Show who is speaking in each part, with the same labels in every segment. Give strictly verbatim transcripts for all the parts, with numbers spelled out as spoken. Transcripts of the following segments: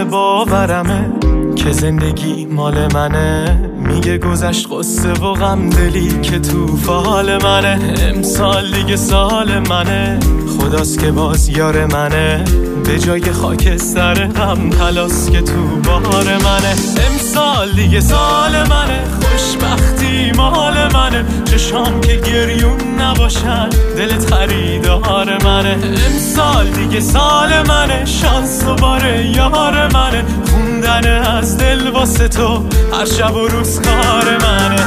Speaker 1: باورمه که زندگی مال منه. میگه گذشت قصه و غم دلی که تو فال منه. امسال دیگه سال منه، خداست که باز یار منه. به جای خاک سر غم تلاس که تو بار منه. امسال دیگه سال منه، خوشبختی مال منه. چشام که گریون نباشن، دلت خریدار منه. امسال دیگه سال منه، شانس و باره یار منه. خوندن از دل واسه تو هر شب و روز کار منه.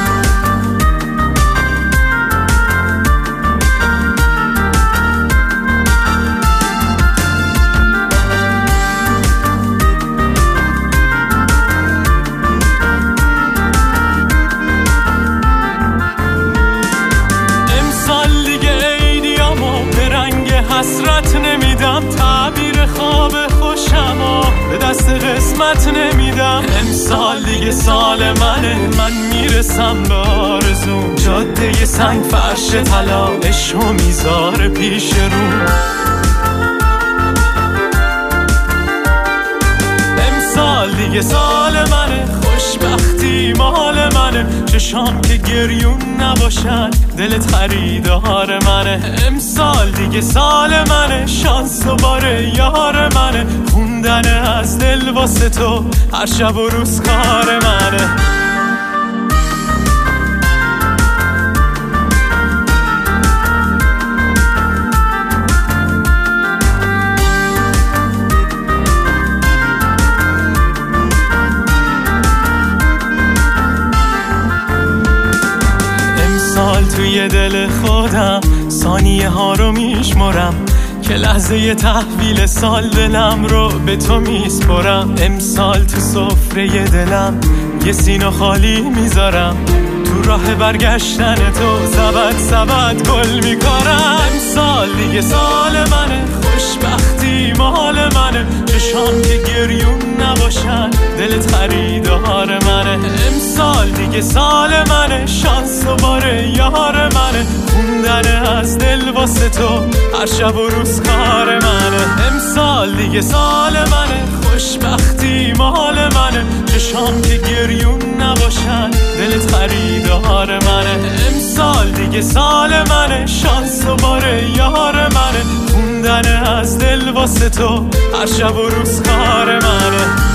Speaker 1: حسرت نمیدم، تعبیر خواب خوشم و به دست قسمت نمیدم. امسال دیگه سال منه، من میرسم به آرزوم. جاده سنگ فرش طلا، عشقو میذاره پیش رو. امسال دیگه سال منه، خوشبختی مال منه. چشام که گریون نباشن، دلت خریدار منه. امسال دیگه سال منه، شانس و باره یار منه. خوندن از دل واسه تو هر شب و روز کار منه. توی دل خودم ثانیه ها رو میشمرم، که لحظه تحویل سال دلم رو به تو میسپرم. امسال تو سفره دلم یه سینه خالی میذارم. تو راه برگشتن تو زبد زبد گل میکارم. امسال دیگه سال منه، خوشبختی مال منه. چشام که گریون نباشن، دلت خریدار منه. امسال دیگه سال منه، شانس و باره یار منه. خوندن از دل واسه تو هر شب و روز کار منه. امسال دیگه سال منه، خوشبختی مال منه. چشام که گریون نباشن، دلت خریدار منه. امسال دیگه سال منه، شانس و باره یار منه. خوندن از دل واسه تو هر شب و روز کار منه.